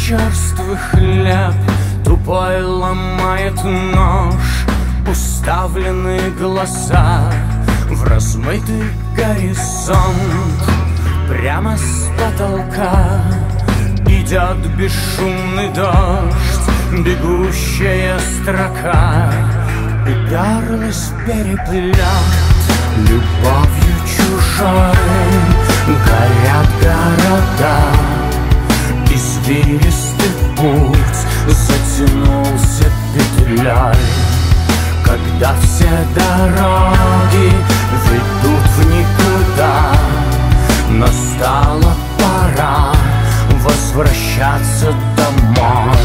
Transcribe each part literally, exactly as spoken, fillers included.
черствый хлеб тупой ломает нож. Уставленные глаза в размытый горизонт. Прямо с потолка идет бесшумный дождь. Бегущая строка уперлась в переплет. Любовью чужой горят города. Извилистый путь затянулся петлей. Когда все дороги ведут в никуда, настала пора возвращаться домой.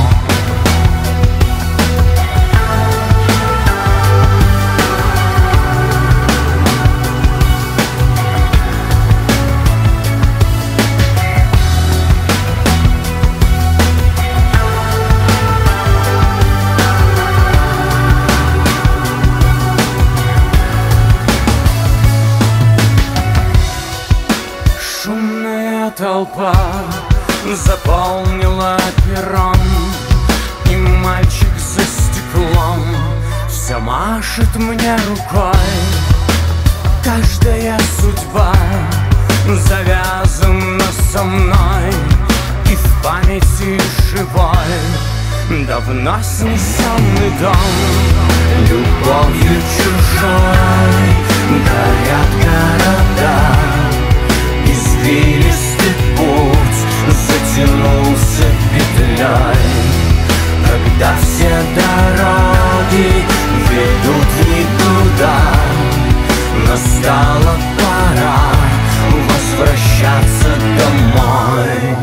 Толпа заполнила перрон, и мальчик за стеклом все машет мне рукой. Каждая судьба завязана со мной, и в памяти живой давно снесенный дом. Любовью чужой горят города. Извилистый путь затянулся петлей. Когда все дороги ведут в никуда, настала пора возвращаться домой.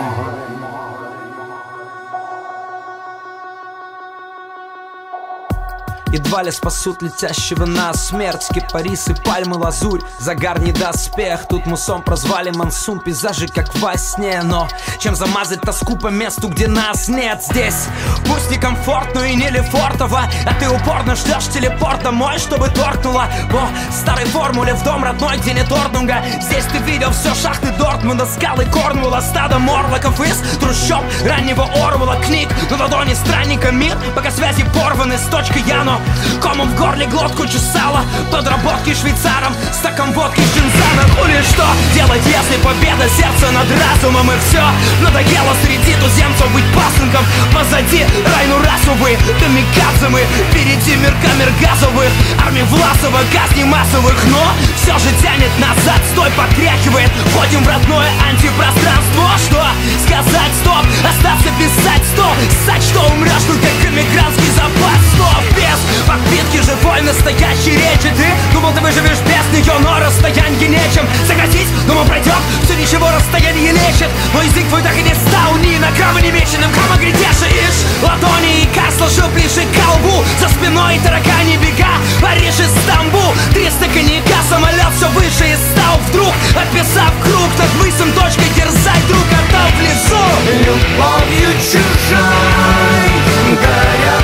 Едва ли спасут летящего нас смерть. Кипарисы, пальмы, лазурь, загар не доспех. Тут мусом прозвали монсун, пейзажи как во сне. Но чем замазать тоску по месту, где нас нет? Здесь пусть некомфортно и не лефортово, а ты упорно ждешь телепорт домой, чтобы торкнуло по старой формуле в дом родной, где нет орднунга. Здесь ты видел все шахты Дортмунда, скалы Корнуэлла, стадо морлоков из трущоб раннего Орвелла. Книг на ладони странника мир, пока связи порваны с точкой Яно. Комом в горле глотку чесала, подработки швейцаром, стаком водки Шинзана. Ну или что делать, если победа сердца над разумом? И все надоело среди туземцев быть пасынком. Позади райну расовые, камикадзе мы, впереди мир камер газовых, армии Власова, казни массовых. Но все же тянет назад, стой, потряхивает. Входим в родное антипространство. Что сказать, стоп, остаться писать, стоп, ссать, что умрешь, тут как эмигрантский запас. Стоп, без подпитки живой настоящей речи. Ты думал, ты выживешь без нее, но расстояние нечем сократить. Думал, пройдет, все ничего, расстояние лечит. Но язык твой так и не стал ни на грамм не меченым. Кама грядешишь ладони, и кар сложил ближе к колбу. За спиной таракани бега, Париж и Стамбул. Триста коньяка, самолет все выше и стал вдруг, описав круг над мысом точкой, дерзай, друг, отдал в лесу. Любовью чужой горят